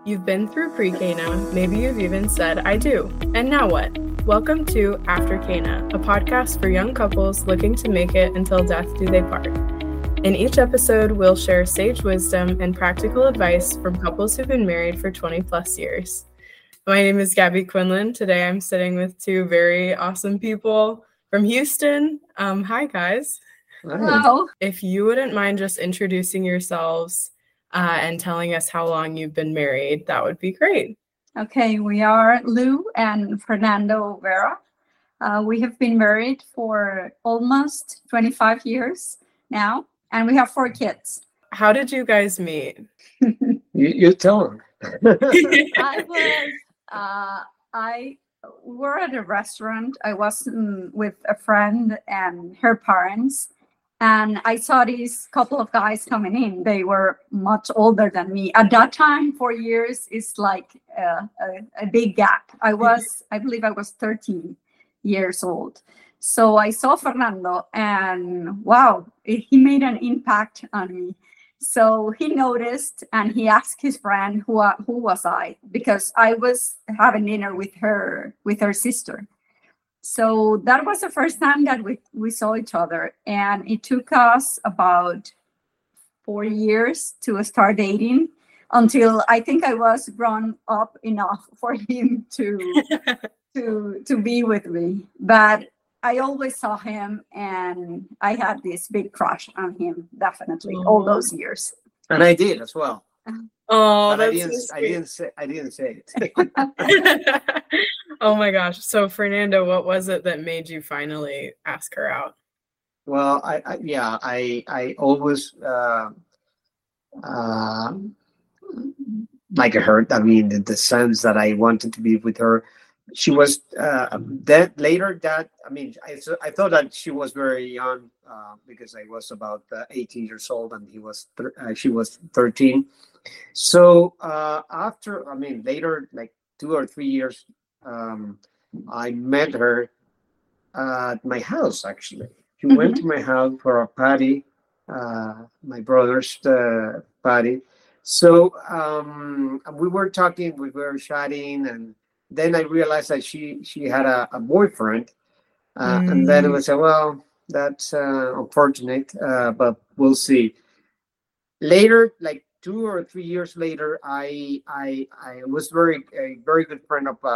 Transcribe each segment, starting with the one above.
You've been through pre-K now. Maybe you've even said, I do. And now what? Welcome to After Cana, a podcast for young couples looking to make it until death do they part. In each episode, we'll share sage wisdom and practical advice from couples who've been married for 20 plus years. My name is Gabby Quinlan. Today I'm sitting with two very awesome people from Houston. Hi, guys. Hello. If you wouldn't mind just introducing yourselves and telling us how long you've been married, that would be great. Okay, we are Lou and Fernando Vera. We have been married for almost 25 years now, and we have 4 kids. How did you guys meet? You tell them. I were at a restaurant. I was with a friend and her parents, and I saw these couple of guys coming in. They were much older than me. At that time, 4 years is like a big gap. I believe I was 13 years old. So I saw Fernando, and wow, he made an impact on me. So he noticed, and he asked his friend who was I, because I was having dinner with her sister. So that was the first time that we saw each other, and it took us about 4 years to start dating until I think I was grown up enough for him to be with me. But I always saw him, and I had this big crush on him, definitely, all those years. And I did as well. Oh, but that's I didn't say it. Oh my gosh. So Fernando, what was it that made you finally ask her out? Well, I always like her. I mean, in the sense that I wanted to be with her. She was that later that I mean I thought that she was very young because I was about 18 years old and she was 13. So after later, like 2 or 3 years, I met her at my house. Actually, she went to my house for a party, my brother's party. So we were talking, we were chatting, and then I realized that she had a boyfriend, and then it was well, that's unfortunate, but we'll see. Later, like 2 or 3 years later, I was a very good friend of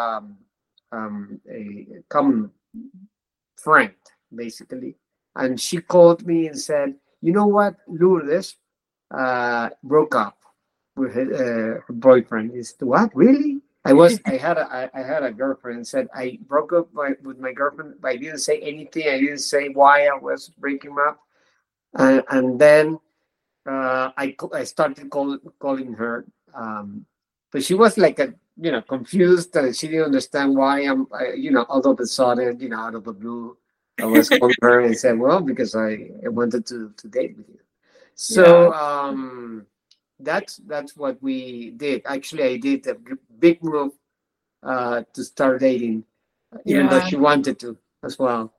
a common friend, basically, and she called me and said, "You know what, Lourdes broke up with her boyfriend." Is what, really? I had a girlfriend. Said I broke up with my girlfriend, but I didn't say anything. I didn't say why I was breaking up, and then I started calling her, but she was like confused. She didn't understand why all of a sudden, out of the blue, I was calling her and said, "Well, because I wanted to date with you." So. Yeah. That's what we did. Actually, I did a big move to start dating, even though she wanted to as well.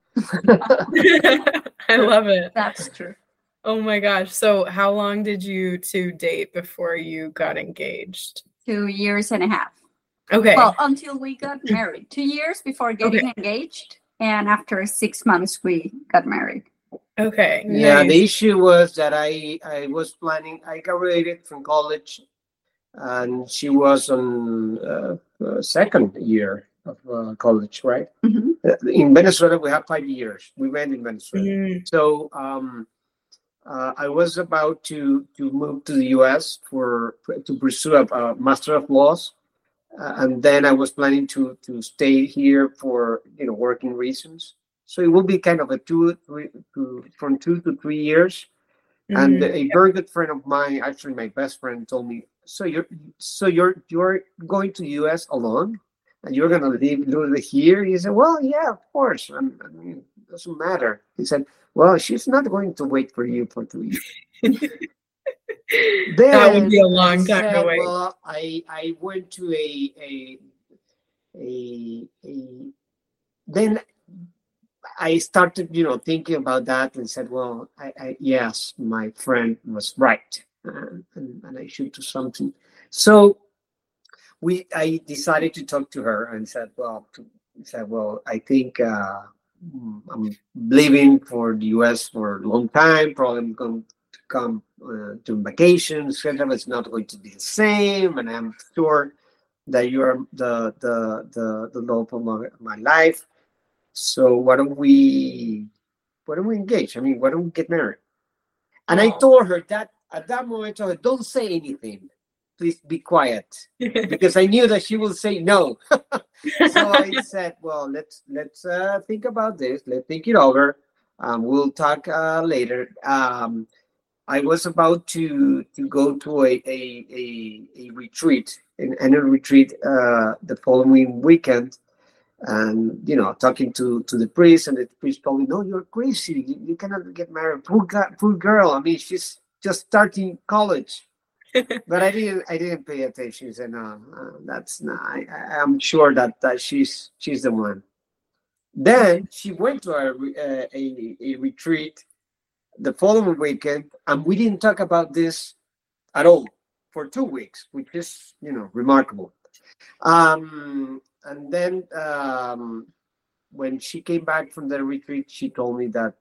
I love it. That's true. Oh my gosh. So how long did you two date before you got engaged? 2 years and a half. Okay. Well, until we got married. 2 years before getting engaged, and after 6 months we got married. Okay. Yeah, nice. The issue was that I was planning. I graduated from college, and she was on second year of college, right? Mm-hmm. In Venezuela, we have 5 years. We went in Venezuela, so I was about to move to the U.S. to pursue a Master of Laws, and then I was planning to stay here for working reasons. So it will be kind of from 2 to 3 years. And a very good friend of mine, actually my best friend, told me, "So you're going to the U.S. alone, and you're gonna live here?" He said, "Well, yeah, of course. I mean, it doesn't matter." He said, "Well, she's not going to wait for you for 2 years." That would be a long time to wait. Well, I went to then I started, thinking about that and said, well, yes, my friend was right, and I should do something. So I decided to talk to her and said, well, I think I'm leaving for the US for a long time. Probably I'm going to come to vacations, etc. It's not going to be the same, and I'm sure that you are the love of my life. So why don't we engage? I mean, why don't we get married? And I told her that at that moment, I told her, don't say anything. Please be quiet, because I knew that she will say no. So I said, well, let's think about this. Let's think it over. We'll talk later. I was about to go to a retreat, an annual retreat, the following weekend, and talking to the priest, and the priest told me, no, you're crazy. You cannot get married. Poor girl. I mean, she's just starting college. But I didn't pay attention. She said, no, that's not. I'm sure that she's the one. Then she went to a retreat the following weekend, and we didn't talk about this at all for 2 weeks, which is remarkable. And then when she came back from the retreat, she told me that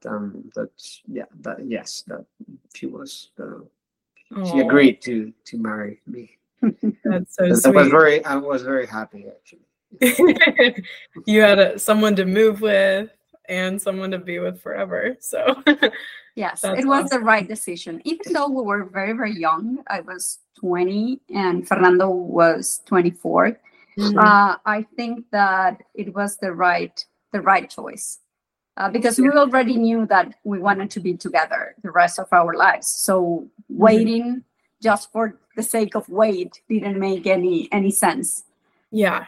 she was. She agreed to marry me. That's so sweet. I was very happy, actually. You had someone to move with and someone to be with forever. So yes, it was the right decision. Even though we were very, very young, I was 20 and Fernando was 24. Mm-hmm. I think that it was the right choice. Because we already knew that we wanted to be together the rest of our lives. So waiting just for the sake of wait didn't make any sense. Yeah,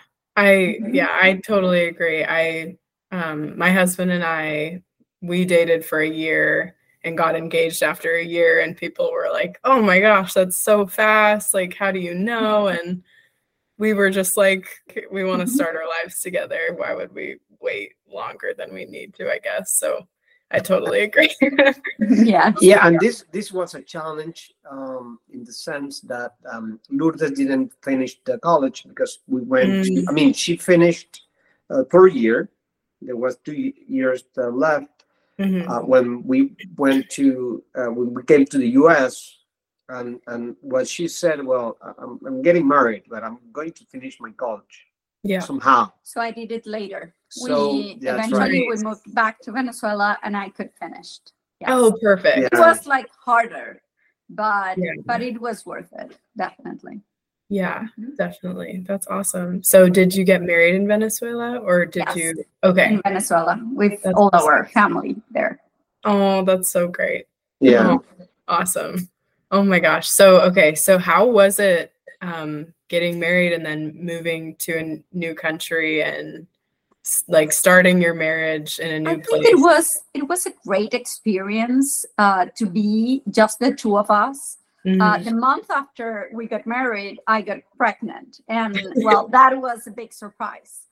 I totally agree. My husband and I, we dated for a year and got engaged after a year, and people were like, oh my gosh, that's so fast. Like, how do you know? And we were just like, we want to start our lives together. Why would we wait longer than we need to, I guess? So I totally agree. Yeah, and this was a challenge in the sense that Lourdes didn't finish the college, because we went I mean, she finished per year. There was 2 years left when we went to when we came to the US. And what she said, well, I'm getting married, but I'm going to finish my college somehow. So I did it later. So Eventually we moved back to Venezuela, and I could finish. Yes. Oh, perfect. Yeah. It was like harder, but it was worth it, definitely. Yeah, definitely. That's awesome. So did you get married in Venezuela, or did you? Okay. In Venezuela with all our family there. Oh, that's so great. Yeah. Oh, awesome. Oh my gosh. So how was it getting married and then moving to a new country and like starting your marriage in a new place? It was a great experience to be just the two of us. The month after we got married, I got pregnant, and well, that was a big surprise.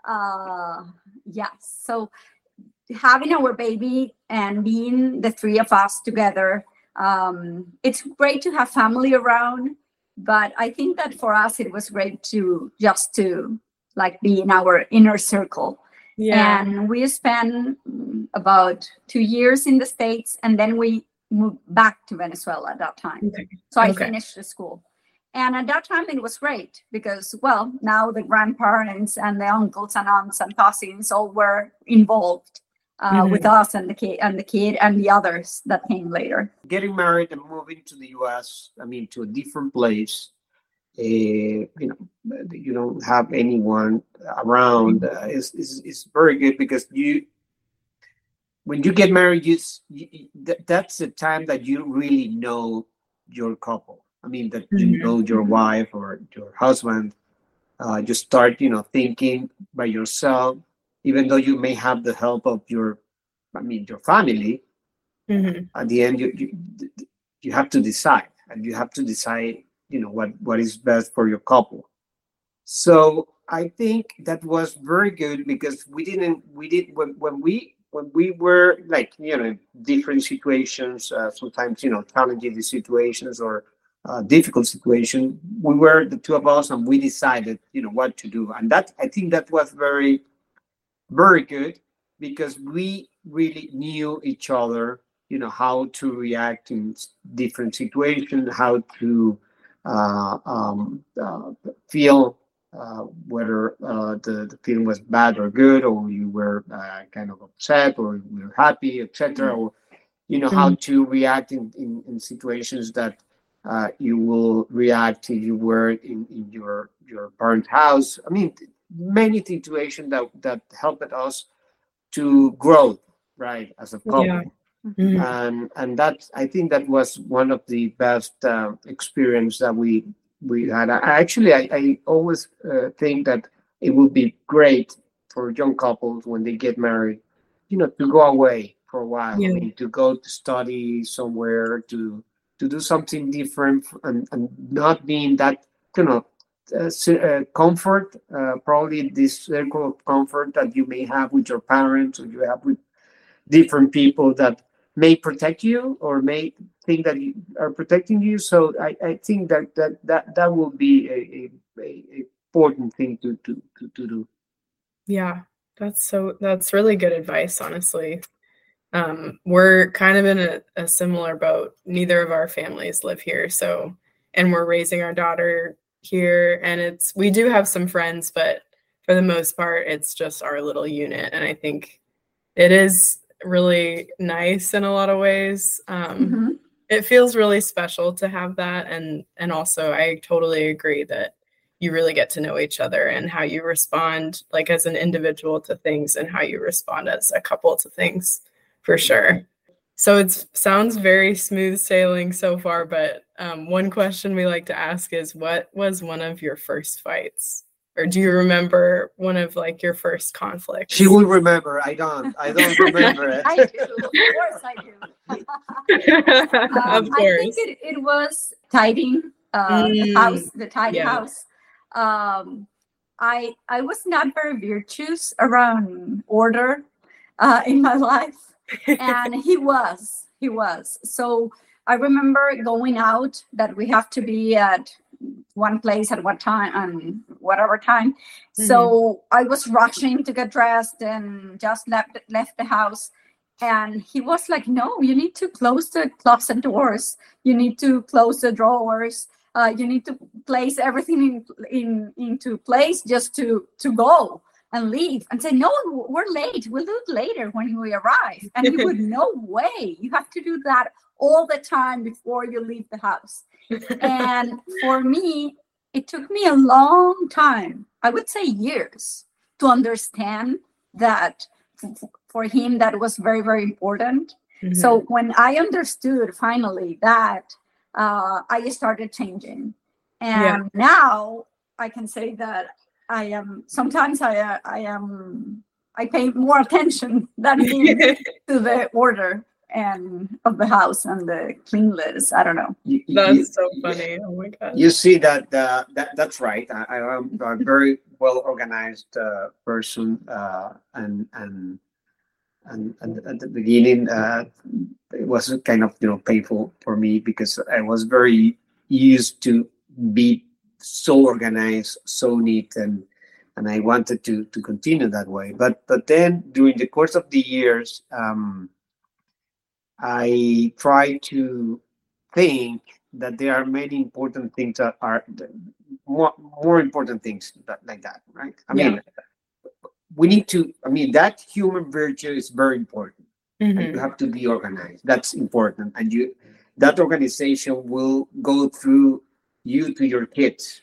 Yes. So having our baby and being the three of us together, it's great to have family around, but I think that for us it was great to like be in our inner circle. And we spent about 2 years in the States, and then we moved back to Venezuela at that time. So I finished the school, and at that time it was great because, well, now the grandparents and the uncles and aunts and cousins all were involved with us and the kid and the others that came later. Getting married and moving to the US, I mean, to a different place, you don't have anyone around. Is very good, because when you get married, that's the time that you really know your couple. I mean, that you know your wife or your husband. You start, thinking by yourself, even though you may have the help of your family. At the end, you have to decide, and you have to decide, what is best for your couple. So I think that was very good, because when we were like, in different situations, sometimes, challenging situations, or difficult situation, we were the two of us, and we decided, what to do. And that, I think, that was very, very good, because we really knew each other, how to react in different situations, how to feel, whether the feeling was bad or good, or you were kind of upset, or you were happy, etc. Or how to react in situations that you will react if you were in your parents' house. I mean, many situations that helped us to grow, right, as a couple. Yeah. And that, I think, that was one of the best experience that we had. I always think that it would be great for young couples when they get married, to go away for a while. Yeah. I mean, to go to study somewhere, to do something different, and not being that comfort, probably this circle of comfort that you may have with your parents, or you have with different people that may protect you, or may think that you are protecting you. So I think that will be a important thing to do. Yeah, that's really good advice, honestly. We're kind of in a similar boat. Neither of our families live here, and we're raising our daughter here, and we do have some friends, but for the most part, it's just our little unit. And I think it is really nice in a lot of ways. It feels really special to have that. And also, I totally agree that you really get to know each other, and how you respond, like as an individual, to things, and how you respond as a couple to things, for sure. So it sounds very smooth sailing so far, but one question we like to ask is, what was one of your first fights? Or do you remember one of your first conflicts? She will remember. I don't remember it. I do. Of course I do. Of course. I think it was tidying the house, the tidy house. I was not very virtuous around order in my life, and he was. So I remember going out, that we have to be at one place at one time, and whatever time. So I was rushing to get dressed and just left the house. And he was like, "No, you need to close the closet doors. You need to close the drawers. You need to place everything into place just to go and leave." And say, "No, we're late. We'll do it later when we arrive." And he would, "No way. You have to do that all the time before you leave the house." And for me, it took me a long time, I would say years, to understand that for him, that was very, very important. So when I understood finally that, I started changing. And now I can say that sometimes I pay more attention than him to the order and of the house and the cleanliness. I don't know. That's so funny. Oh my god. You see that's right. I am a very well organized person, and at the beginning it was kind of painful for me, because I was very used to be so organized, so neat, and I wanted to continue that way. But then during the course of the years, I try to think that there are many important things that are more important things like that, right? I mean, we need to. I mean, that human virtue is very important. And you have to be organized. That's important, and that organization will go through you to your kids.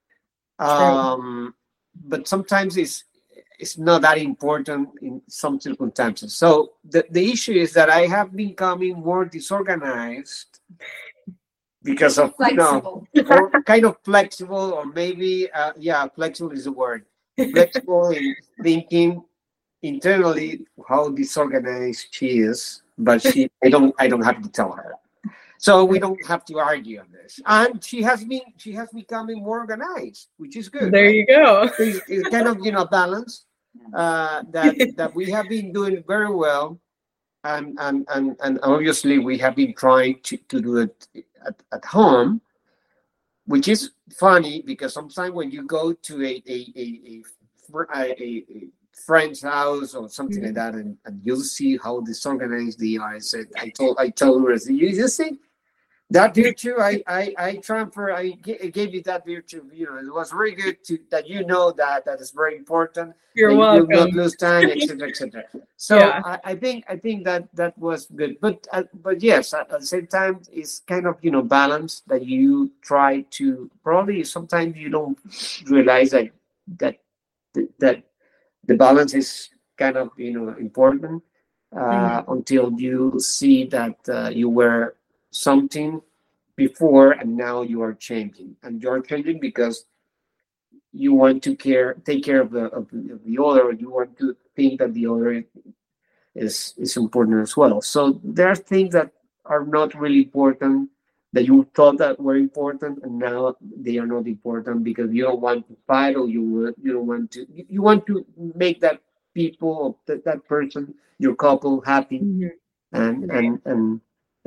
But sometimes it's not that important in some circumstances. So the issue is that I have becoming more disorganized because of flexible. Or kind of flexible, or maybe flexible is the word. Flexible in thinking internally how disorganized she is, but I don't have to tell her. So we don't have to argue on this. And she has becoming more organized, which is good. There you go. It's kind of balance that we have been doing very well, and obviously we have been trying to do it at home. which is funny because sometimes when you go to a friend's house or something like that, and you'll see how disorganized they are. I told her, you see that virtue I transfer, I gave you that virtue. It was very good that that is very important. You're welcome. You will not lose time, etc., etc. So yeah. I think that was good, but yes, at the same time, it's kind of balance that you try to. Probably sometimes you don't realize that the balance is kind of important until you see that you were something before and now you are changing, and you're changing because you want to take care of the other. You want to think that the other is important as well. So there are things that are not really important that you thought that were important, and now they are not important because you don't want to fight, or you don't want to. You want to make that people, that person, your couple, happy, and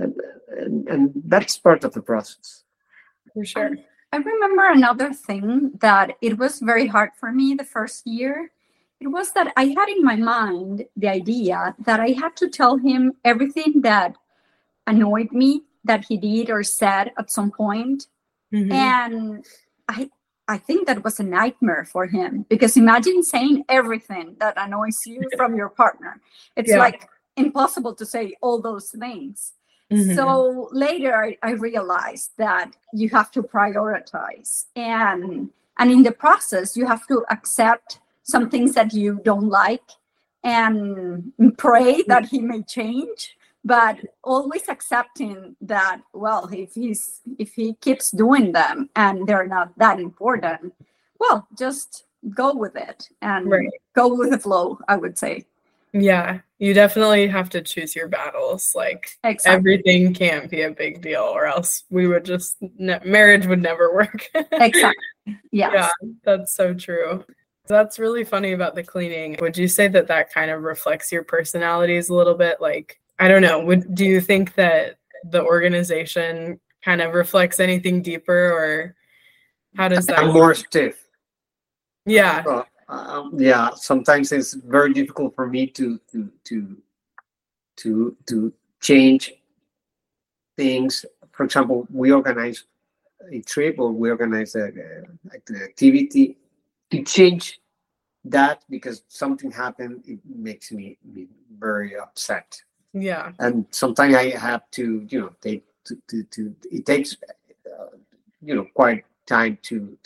that's part of the process. For sure. I remember another thing that it was very hard for me the first year. It was that I had in my mind the idea that I had to tell him everything that annoyed me that he did or said at some point. And I think that was a nightmare for him, because imagine saying everything that annoys you from your partner. It's like impossible to say all those things. So later I realized that you have to prioritize, and in the process you have to accept some things that you don't like and pray that he may change, but always accepting that, well, if he keeps doing them and they're not that important, well, just go with it and go with the flow, I would say. Yeah, you definitely have to choose your battles. Like, everything can't be a big deal, or else we would just marriage would never work. Exactly. Yes. Yeah, that's so true. That's really funny about the cleaning. Would you say that kind of reflects your personalities a little bit? Like, I don't know. Do you think that the organization kind of reflects anything deeper, or how does that? I'm more stiff. Yeah. Yeah. Sometimes it's very difficult for me to change things. For example, we organize a trip or we organize an activity. To change that because something happened, it makes me very upset. Yeah. And sometimes I have to, it takes, quite time to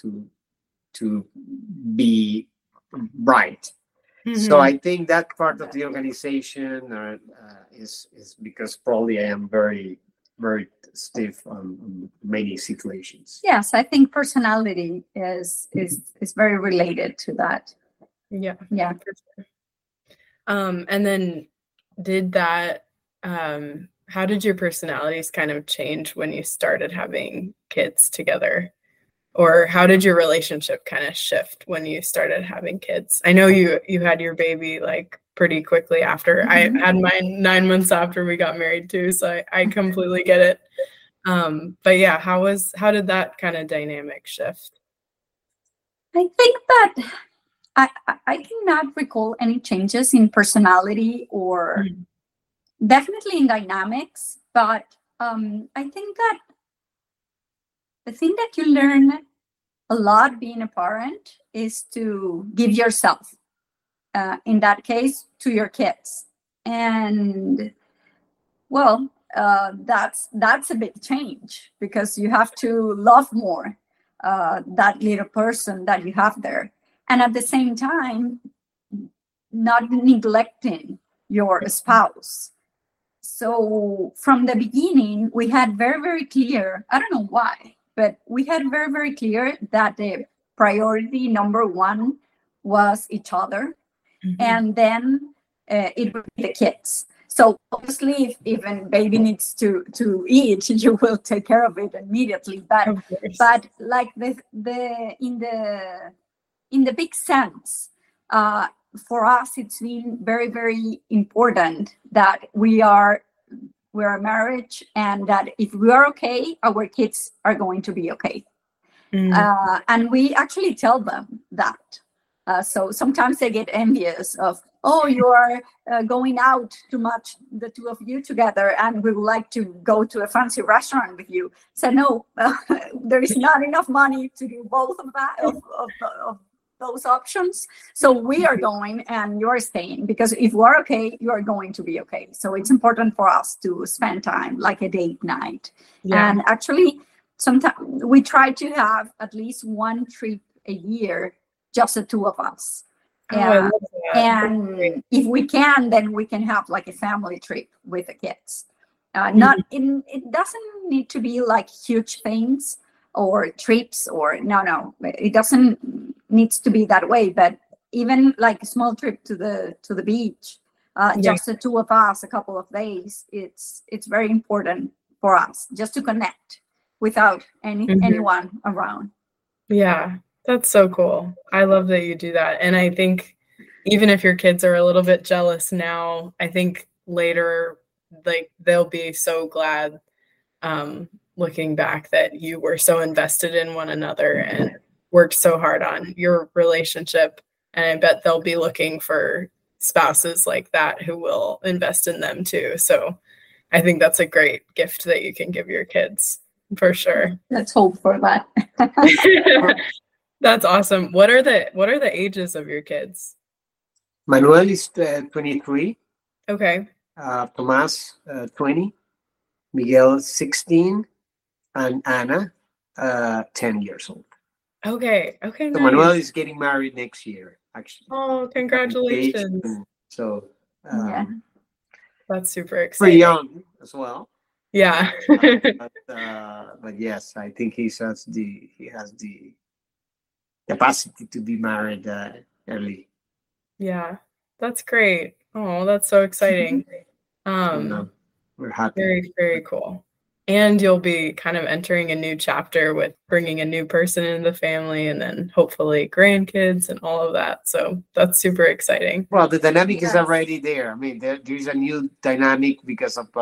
be right. So I think that part of the organization is because probably I am very, very stiff on many situations. Yes, I think personality is very related to that. Yeah. Yeah. For sure. And then did that how did your personalities kind of change when you started having kids together? Or how did your relationship kind of shift when you started having kids? I know you had your baby like pretty quickly after. I had mine 9 months after we got married too, so I completely get it. But yeah, how did that kind of dynamic shift? I think that I cannot recall any changes in personality or definitely in dynamics, but I think that the thing that you learn a lot being a parent is to give yourself, in that case, to your kids. And well, that's a big change, because you have to love more that little person that you have there. And at the same time, not neglecting your spouse. So from the beginning, we had very, very clear, I don't know why, but we had very, very clear that the priority number one was each other. And then it would be the kids. So obviously, if even baby needs to eat, you will take care of it immediately. But like in the big sense, for us, it's been very, very important that we're a marriage, and that if we are okay, our kids are going to be okay. And we actually tell them that. So sometimes they get envious of, oh, you are going out too much, the two of you together, and we would like to go to a fancy restaurant with you. So no, there is not enough money to do both of that, of those options. So we are going and you're staying, because if we're okay, you're going to be okay. So it's important for us to spend time, like a date night. Yeah. And actually, sometimes we try to have at least one trip a year, just the two of us. I love that. And if we can, then we can have like a family trip with the kids. It doesn't need to be like huge things or trips, or no, it doesn't needs to be that way. But even like a small trip to the beach, just the two of us, a couple of days, it's very important for us just to connect without anyone around. Yeah, that's so cool. I love that you do that. And I think even if your kids are a little bit jealous now, I think later, like, they'll be so glad, looking back, that you were so invested in one another and worked so hard on your relationship. And I bet they'll be looking for spouses like that who will invest in them too. So I think that's a great gift that you can give your kids, for sure. Let's hope for that. That's awesome. What are the ages of your kids? Manuel is 23. Okay. Tomas 20. Miguel 16. And Anna 10 years old. Okay. So Nice. Manuel is getting married next year, actually. Oh, congratulations. So Yeah. That's super exciting. pretty young as well. Yeah. But yes, I think he has the capacity to be married early. Yeah. That's great. Oh, that's so exciting. And, we're happy. Very, very cool. And you'll be kind of entering a new chapter with bringing a new person into the family, and then hopefully grandkids and all of that. So that's super exciting. Well, the dynamic is Yes. already there. I mean, there's a new dynamic because of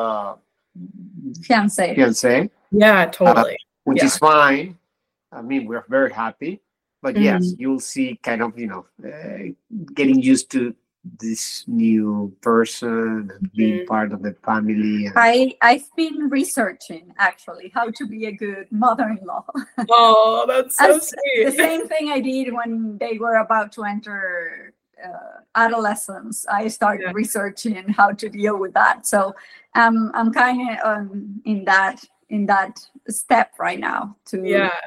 Fiance. fiancé, Yeah, totally. which Yeah. is fine. I mean, we're very happy. But yes, Mhm. you'll see kind of, getting used to this new person and being part of the family. And I've been researching actually how to be a good mother-in-law. Oh, that's so The sweet. same thing I did when they were about to enter adolescence. I started researching how to deal with that. So I'm kind of in that step right now to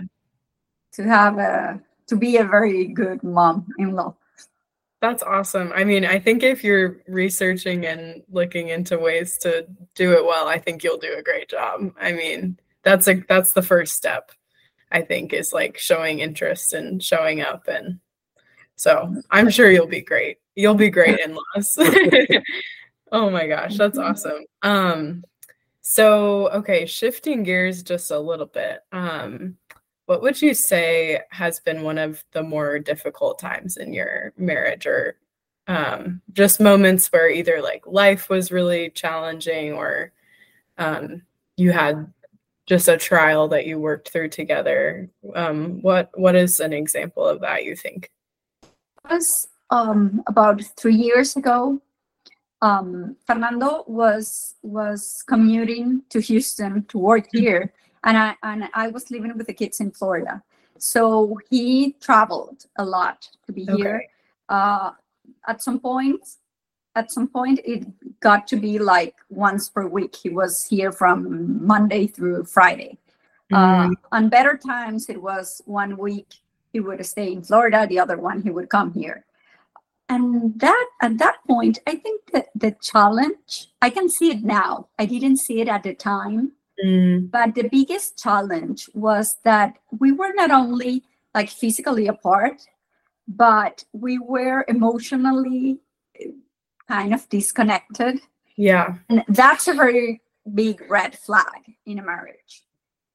to be a very good mom-in-law. That's awesome. I mean, I think if you're researching and looking into ways to do it well, I think you'll do a great job. I mean, that's the first step, I think, is like showing interest and showing up. And so I'm sure you'll be great. You'll be great in-laws. Oh my gosh, that's awesome. So, okay, shifting gears just a little bit. What would you say has been one of the more difficult times in your marriage, or just moments where either like life was really challenging, or you had just a trial that you worked through together? What is an example of that, you think? It was about 3 years ago. Fernando was commuting to Houston to work here. And I was living with the kids in Florida. So he traveled a lot to be here. At some point, it got to be like once per week. He was here from Monday through Friday. On better times, it was 1 week he would stay in Florida, the other one he would come here. And at that point, I think that the challenge, I can see it now. I didn't see it at the time. But the biggest challenge was that we were not only like physically apart, but we were emotionally kind of disconnected. Yeah. And that's a very big red flag in a marriage.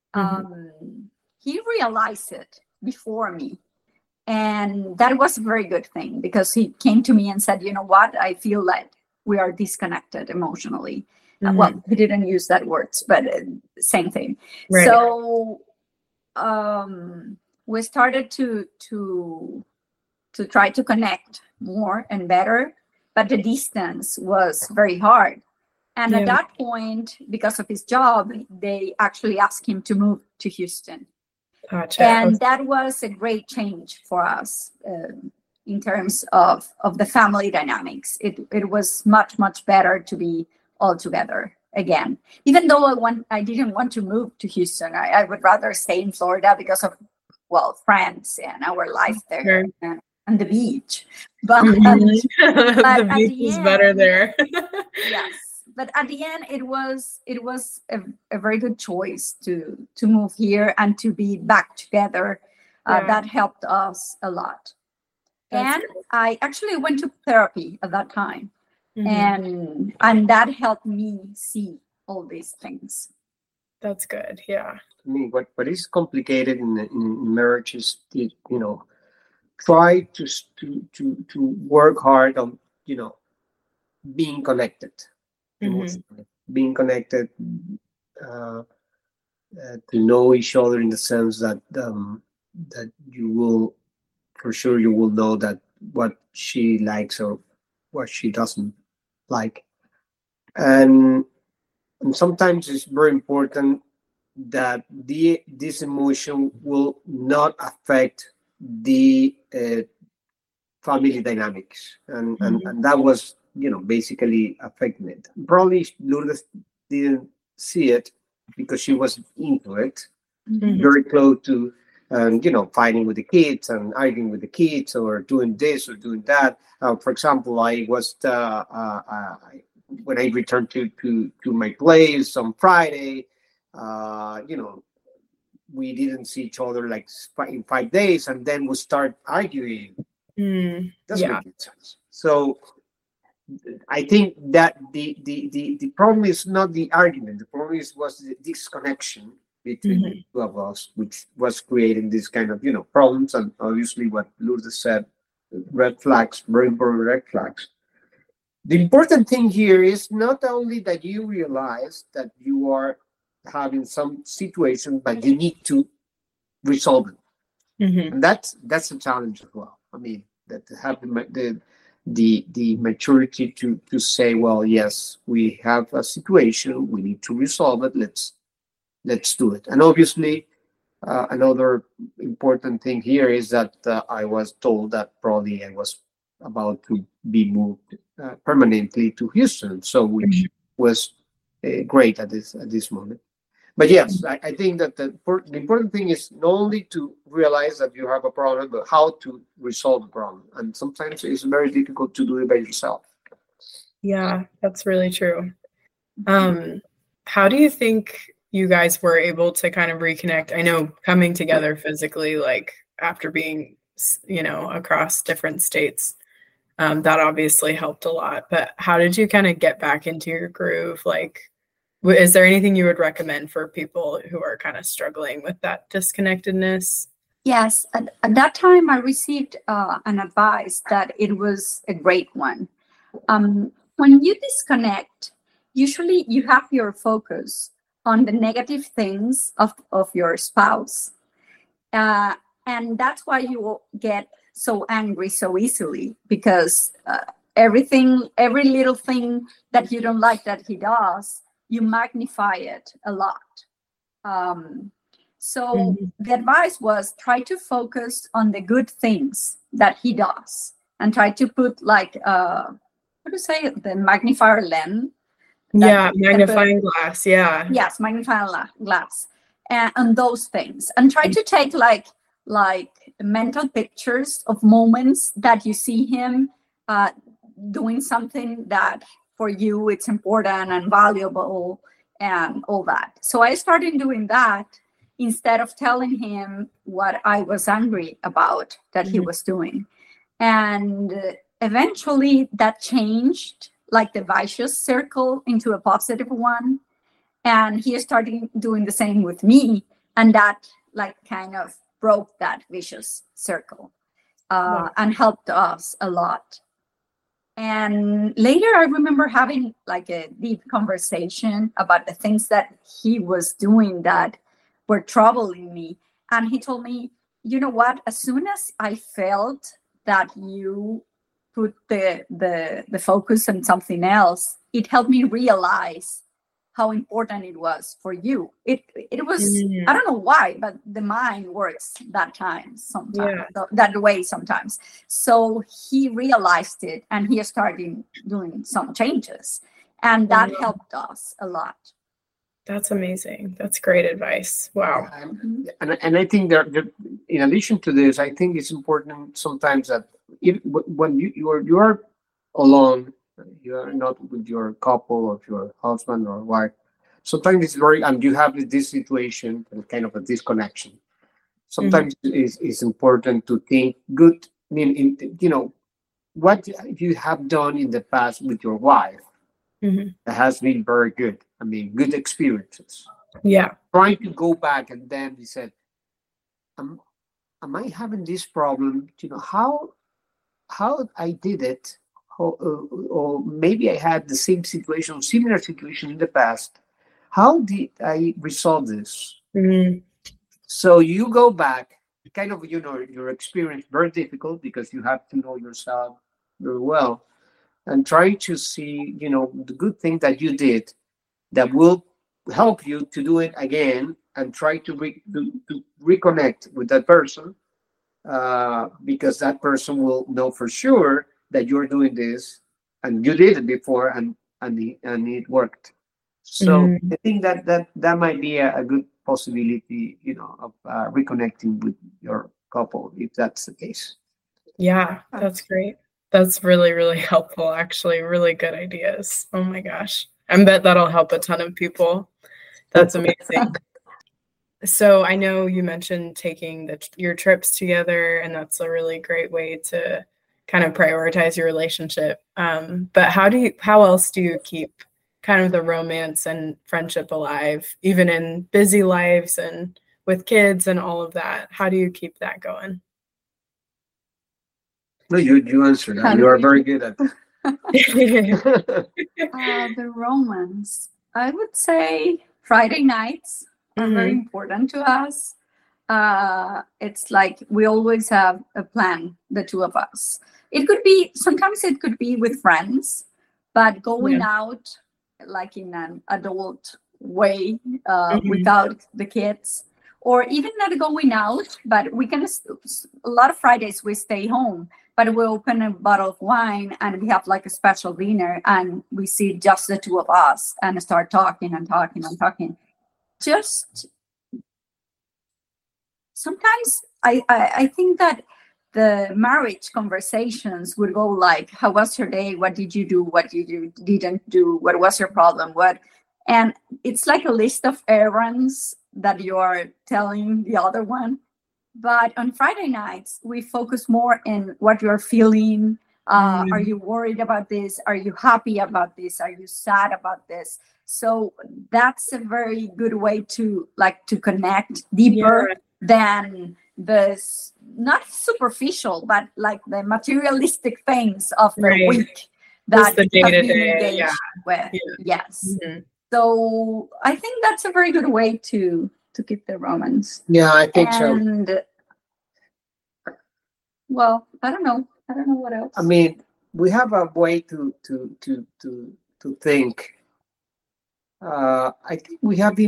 He realized it before me. And that was a very good thing, because he came to me and said, you know what, I feel like we are disconnected emotionally. Well, he didn't use that words, but same thing. Right. So we started to try to connect more and better, but the distance was very hard. And at that point, because of his job, they actually asked him to move to Houston. Gotcha. And that was a great change for us in terms of the family dynamics. It was much, much better to be all together again. Even though I didn't want to move to Houston, I would rather stay in Florida because of, friends and our life there and the beach. But, the beach is better there. Yes. But at the end, it was a very good choice to move here and to be back together. That helped us a lot. That's great. I actually went to therapy at that time, and that helped me see all these things. That's good. Yeah. I mean, what is complicated in marriage is try to work hard on being connected. Being connected, to know each other in the sense that you will, for sure, you will know that what she likes or what she doesn't like, and sometimes it's very important that this emotion will not affect the family dynamics, and that was basically affecting it. Probably Lourdes didn't see it because she was into it, very close to, fighting with the kids and arguing with the kids or doing this or doing that. For example, I was when I returned to my place on Friday, we didn't see each other like in 5 days, and then we start arguing. Doesn't make sense. So I think that the problem is not the argument. The problem was the disconnection between the two of us, which was creating this kind of problems. And obviously, what Lourdes said, red flags, very important red flags. The important thing here is not only that you realize that you are having some situation, but you need to resolve it, and that's a challenge as well. I mean, that to have the maturity to say, well, yes, we have a situation, we need to resolve it. Let's do it. And obviously, another important thing here is that I was told that probably I was about to be moved permanently to Houston, so which was great at this moment. But yes, I think that the important thing is not only to realize that you have a problem, but how to resolve the problem. And sometimes it's very difficult to do it by yourself. Yeah, that's really true. How do you think you guys were able to kind of reconnect? I know coming together physically, like after being, across different states, that obviously helped a lot. But how did you kind of get back into your groove? Like, is there anything you would recommend for people who are kind of struggling with that disconnectedness? Yes. At that time, I received an advice that it was a great one. When you disconnect, usually you have your focus on the negative things of your spouse. And that's why you will get so angry so easily, because every little thing that you don't like that he does, you magnify it a lot. So the advice was try to focus on the good things that he does and try to put the magnifier lens. Magnifying glass. Yeah. Yes, magnifying glass. And those things. And try to take like mental pictures of moments that you see him doing something that for you it's important and valuable and all that. So I started doing that instead of telling him what I was angry about that he was doing. And eventually that changed like the vicious circle into a positive one. And he started doing the same with me. And that like kind of broke that vicious circle and helped us a lot. And later I remember having like a deep conversation about the things that he was doing that were troubling me. And he told me, you know what? As soon as I felt that you put the focus on something else, it helped me realize how important it was for you. It was, I don't know why, but the mind works that way sometimes. So he realized it and he started doing some changes, and that helped us a lot. That's amazing. That's great advice. Wow. And I think that in addition to this, I think it's important sometimes that when you are alone, you are not with your couple or your husband or wife. Sometimes it's and you have this situation, kind of a disconnection. Sometimes it's important to think good. I mean, what you have done in the past with your wife that has been very good. I mean, good experiences. Yeah. Trying to go back and then he said, am I having this problem? How I did it, or maybe I had the similar situation in the past. How did I resolve this? So you go back, kind of, your experience, very difficult because you have to know yourself very well, and try to see, the good thing that you did that will help you to do it again, and try to reconnect with that person, because that person will know for sure that you're doing this and you did it before, and it worked. So I think that might be a good possibility, of reconnecting with your couple, if that's the case. Yeah, that's great. That's really, really helpful, actually. Really good ideas. Oh my gosh. I bet that'll help a ton of people. That's amazing. So I know you mentioned taking your trips together, and that's a really great way to kind of prioritize your relationship. But how else do you keep kind of the romance and friendship alive, even in busy lives and with kids and all of that? How do you keep that going? No, you answered that. You are very good at the romance. I would say Friday nights are very important to us. It's like we always have a plan, the two of us. Sometimes it could be with friends, but going out like in an adult way, without the kids, or even not going out, but a lot of Fridays we stay home, but we open a bottle of wine and we have like a special dinner, and we see just the two of us and start talking and talking and talking. Just sometimes I think that the marriage conversations would go like, how was your day? What did you do? What you didn't do? What was your problem? And it's like a list of errands that you are telling the other one. But on Friday nights, we focus more in what you're feeling. Are you worried about this? Are you happy about this? Are you sad about this? So that's a very good way to connect deeper than this, not superficial, but like the materialistic things of the week that you have been engaged with. Yes. So I think that's a very good way to keep the romance. Yeah, I think so. Well, I don't know what else. I mean, we have a way to think. I think we have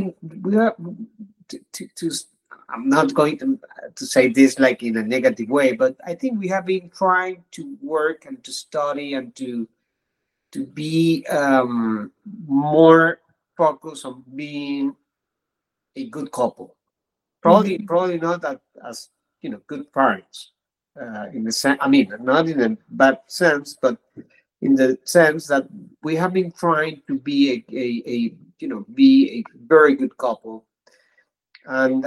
to I'm not going to say this like in a negative way, but I think we have been trying to work and to study and to be more focused on being a good couple. Probably not as good parents. In the sense, I mean, not in a bad sense, but in the sense that we have been trying to be be a very good couple, and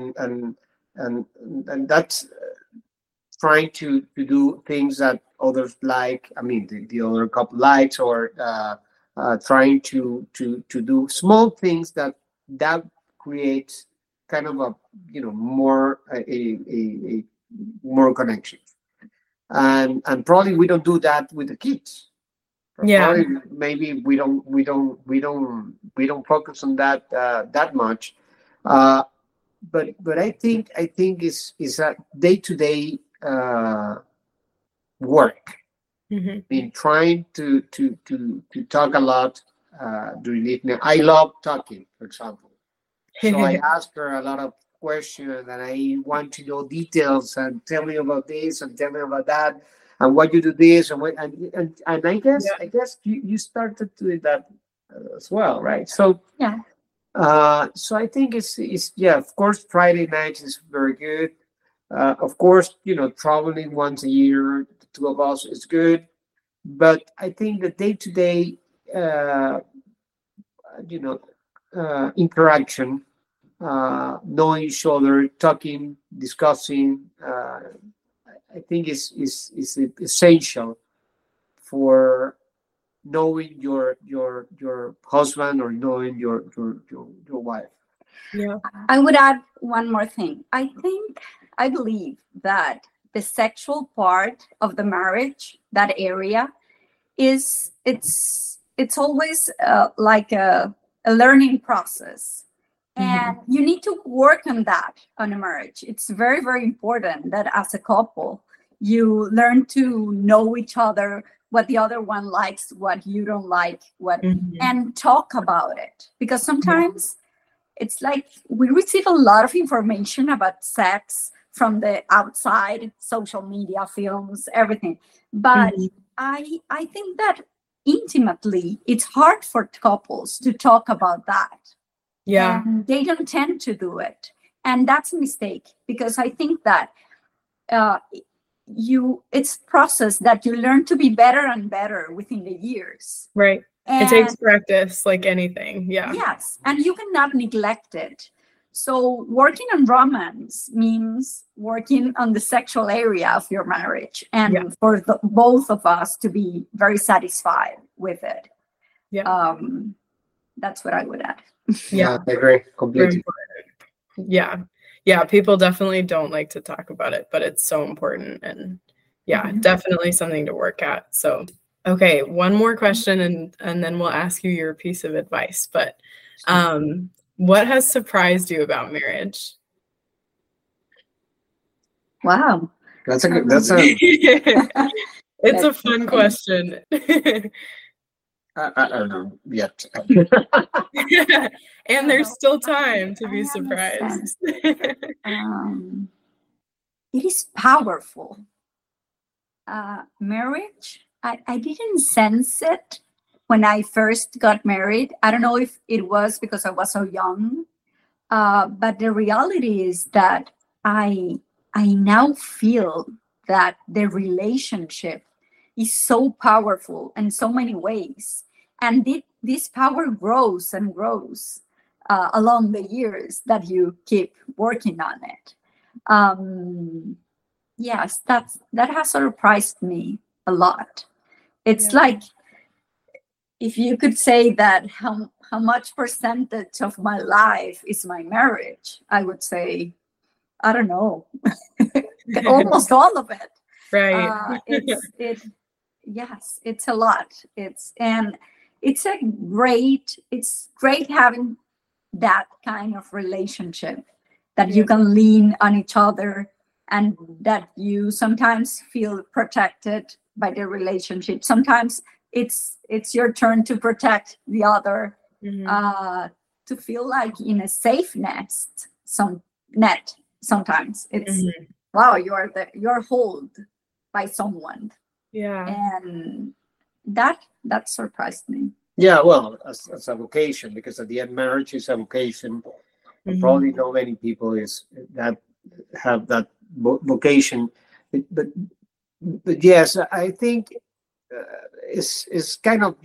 that's trying to do things that others like. I mean, the other couple likes, or trying to do small things that creates kind of a more a more connection, and probably we don't do that with the kids. Probably, maybe we don't focus on that that much, but I think is a day-to-day work. Mhm. Been trying to talk a lot during the evening. I love talking, for example. So I ask her a lot of questions, and I want to know details and tell me about this and tell me about that, and why you do this and what, and Yeah. I guess you started doing that as well, right? So Yeah. so I think it's yeah. Of course, Friday nights is very good. Of course, traveling once a year, the two of us is good. But I think the day-to-day, uh, you know, interaction, knowing each other, talking, discussing, I think is essential for knowing your husband or knowing your wife. Yeah. I would add one more thing. I believe that the sexual part of the marriage, that area, it's always like a learning process, and you need to work on that on a marriage. It's very, very important that as a couple you learn to know each other, what the other one likes, what you don't like, what, Mhm. and talk about it, because sometimes it's like we receive a lot of information about sex from the outside, social media, films, everything. But Mhm. I think that intimately it's hard for couples to talk about that. Yeah. And they don't tend to do it. And that's a mistake, because I think that uh, it's a process that you learn to be better and better within the years. Right. It And takes practice, like anything. Yeah. yes, and you cannot neglect it. So working on romance means working on the sexual area of your marriage, and Yeah. for both of us to be very satisfied with it. Yeah. That's what I would add. Yeah. I agree Very completely. important. Yeah. Yeah. People definitely don't like to talk about it, but it's so important. And yeah, Mhm. definitely something to work at. So, okay, one more question and then we'll ask you your piece of advice. But what has surprised you about marriage? Wow. That's a good. That's a. It's a fun question. I don't know yet. And there's still time to I be have a surprised. sense. It is powerful. Marriage, I didn't sense it when I first got married. I don't know if it was because I was so young, but the reality is that I now feel that the relationship is so powerful in so many ways, and this power grows and grows along the years that you keep working on it. Yes, that has surprised me a lot. It's Yeah. like, if you could say that how much percentage of my life is my marriage, I would say, I don't know, almost all of it. Right. Yes, it's a lot. It's great having that kind of relationship that you Yeah. can lean on each other, and that you sometimes feel protected by the relationship. Sometimes it's your turn to protect the other, Mhm. to feel like in a safe net. Sometimes it's, Mhm. wow, you're held by someone, Yeah. and that surprised me. Yeah, well, as a vocation, because at the end, marriage is a vocation, and probably Mhm. not many people is that have that vocation. But but yes, I think it's kind of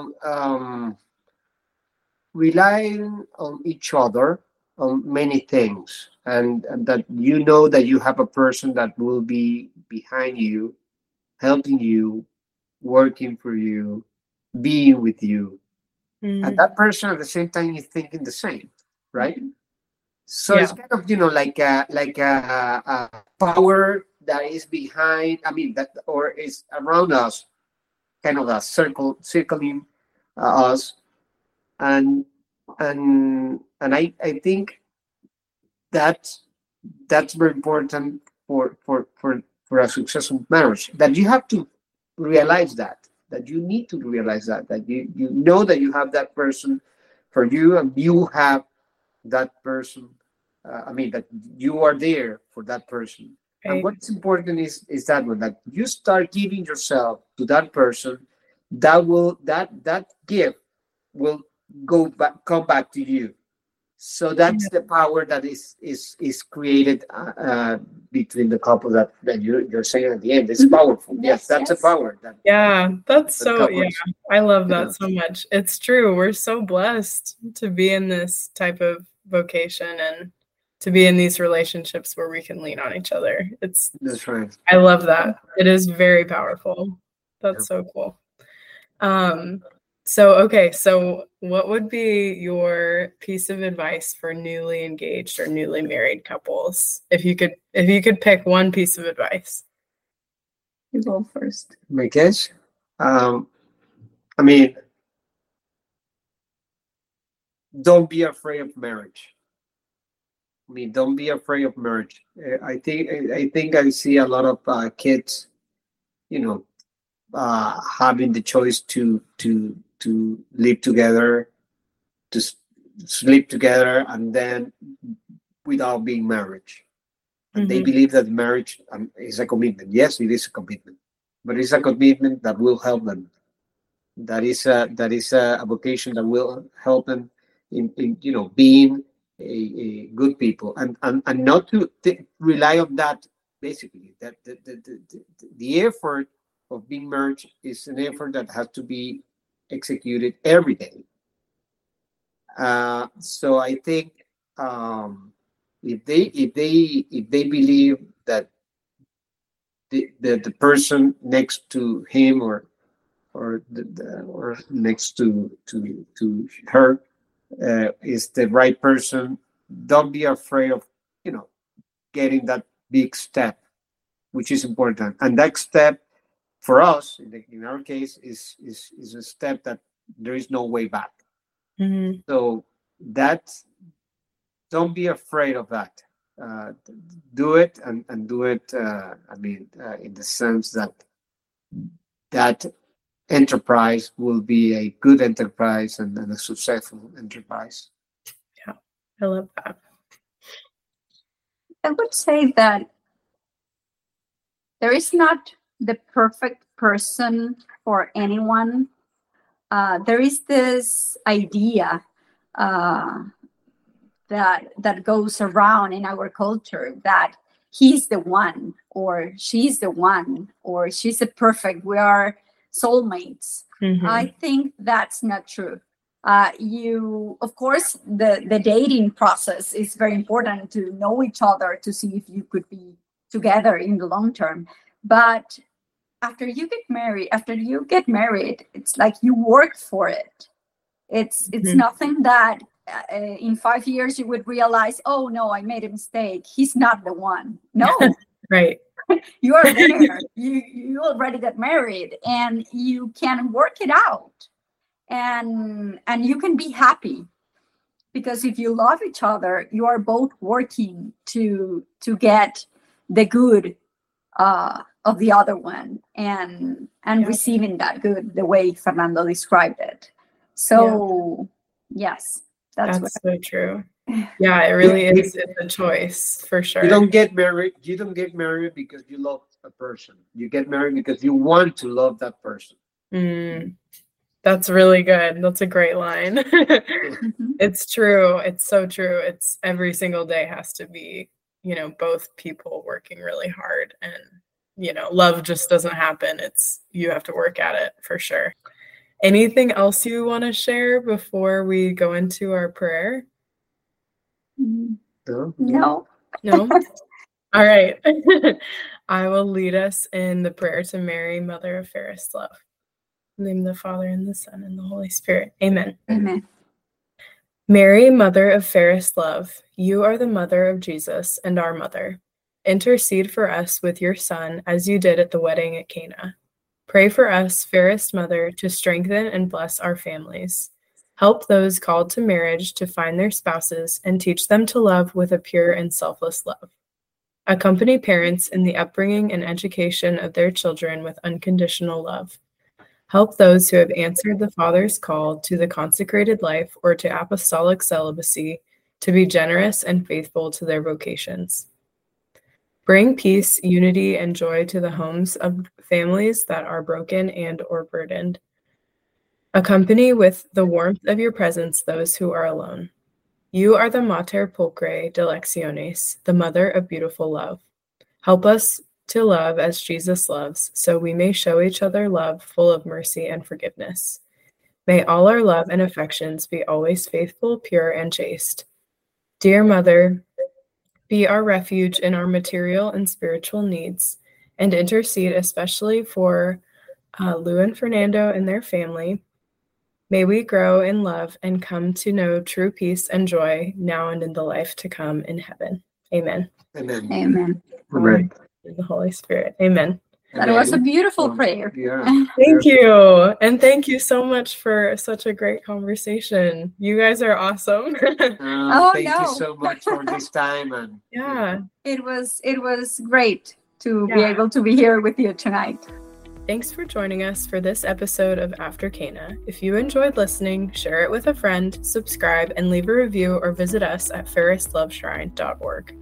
relying on each other on many things, and that that you have a person that will be behind you, helping you, working for you, being with you, and Mhm. that person at the same time is thinking the same, right? So it's Yeah. kind of like a power that is behind. I mean that, or is around us, kind of a circling us, and I think that's very important for a successful marriage. That you have to realize that you need to realize that you know that you have that person for you, and you have that person. That you are there for that person. And Right. what's important is that when that you start giving yourself to that person, that gift will come back to you. So that's the power that is created between the couple that you're saying at the end. It's powerful. Yes, that's a power that Yeah, that's so, yeah, couples, I love you that know. so much. It's true. We're so blessed to be in this type of vocation and to be in these relationships where we can lean on each other. That's right. I love that. It is very powerful. That's so cool. So what would be your piece of advice for newly engaged or newly married couples? If you could pick one piece of advice. You go first. My case, I mean, don't be afraid of marriage. I mean, don't be afraid of marriage. I think I see a lot of kids, having the choice to live together, to sleep together, and then without being married. And they believe that marriage is a commitment. Yes, it is a commitment, but it's a commitment that will help them. That is a vocation that will help them in being a good people, and not to rely on that. Basically, that the effort of being married is an effort that has to be executed every day. So I think if they believe that the person next to him or next to her is the right person, don't be afraid of getting that big step, which is important. And that step for us in our case is a step that there is no way back. So don't be afraid of that. Do it and do it. In the sense that enterprise will be a good enterprise and a successful enterprise. Yeah, I love that. I would say that there is not the perfect person for anyone. There is this idea that goes around in our culture that he's the one, or she's the one, or she's the perfect. We are soulmates. I think that's not true. Of course, the dating process is very important to know each other, to see if you could be together in the long term. But after you get married, it's like you work for it. It's nothing that in 5 years you would realize, oh no, I made a mistake. He's not the one. No. Right. You are there. You already got married, and you can work it out, and you can be happy, because if you love each other, you are both working to get the good of the other one, and receiving that good the way Fernando described it. So yes, that's so true. Yeah, it really is. It's a choice for sure. You don't get married because you love a person. You get married because you want to love that person. That's really good. That's a great line. It's true. It's so true. It's every single day has to be, both people working really hard, and, love just doesn't happen. You have to work at it for sure. Anything else you want to share before we go into our prayer? No. All right. I will lead us in the prayer to Mary, Mother of Fairest Love. In the name of the Father, and the Son, and the Holy Spirit. Amen. Amen. Mary, Mother of Fairest Love, you are the mother of Jesus and our mother. Intercede for us with your Son, as you did at the wedding at Cana. Pray for us, fairest Mother, to strengthen and bless our families. Help those called to marriage to find their spouses and teach them to love with a pure and selfless love. Accompany parents in the upbringing and education of their children with unconditional love. Help those who have answered the Father's call to the consecrated life or to apostolic celibacy to be generous and faithful to their vocations. Bring peace, unity, and joy to the homes of families that are broken and or burdened. Accompany with the warmth of your presence those who are alone. You are the Mater Pulchrae Dilectiones, the mother of beautiful love. Help us to love as Jesus loves, so we may show each other love full of mercy and forgiveness. May all our love and affections be always faithful, pure, and chaste. Dear Mother, be our refuge in our material and spiritual needs, and intercede especially for Lou and Fernando and their family. May we grow in love and come to know true peace and joy now and in the life to come in heaven. Amen. Amen. Amen. Right. The Holy Spirit. Amen. That was a beautiful prayer. Yeah. Thank you. And thank you so much for such a great conversation. You guys are awesome. Thank you so much for this time. And Yeah. It was great to be able to be here with you tonight. Thanks for joining us for this episode of After Cana. If you enjoyed listening, share it with a friend, subscribe, and leave a review or visit us at ferrisloveshrine.org.